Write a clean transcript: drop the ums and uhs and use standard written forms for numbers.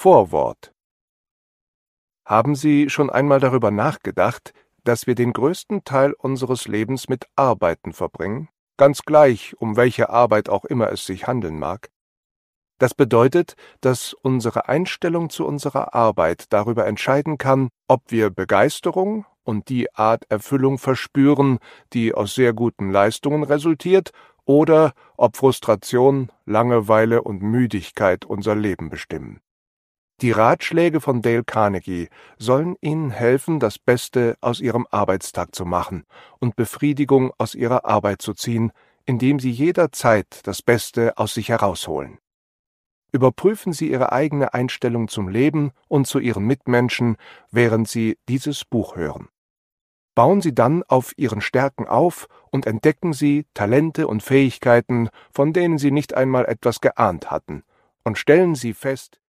Vorwort. Haben Sie schon einmal darüber nachgedacht, dass wir den größten Teil unseres Lebens mit Arbeiten verbringen, ganz gleich, um welche Arbeit auch immer es sich handeln mag? Das bedeutet, dass unsere Einstellung zu unserer Arbeit darüber entscheiden kann, ob wir Begeisterung und die Art Erfüllung verspüren, die aus sehr guten Leistungen resultiert, oder ob Frustration, Langeweile und Müdigkeit unser Leben bestimmen. Die Ratschläge von Dale Carnegie sollen Ihnen helfen, das Beste aus Ihrem Arbeitstag zu machen und Befriedigung aus Ihrer Arbeit zu ziehen, indem Sie jederzeit das Beste aus sich herausholen. Überprüfen Sie Ihre eigene Einstellung zum Leben und zu Ihren Mitmenschen, während Sie dieses Buch hören. Bauen Sie dann auf Ihren Stärken auf und entdecken Sie Talente und Fähigkeiten, von denen Sie nicht einmal etwas geahnt hatten, und stellen Sie fest,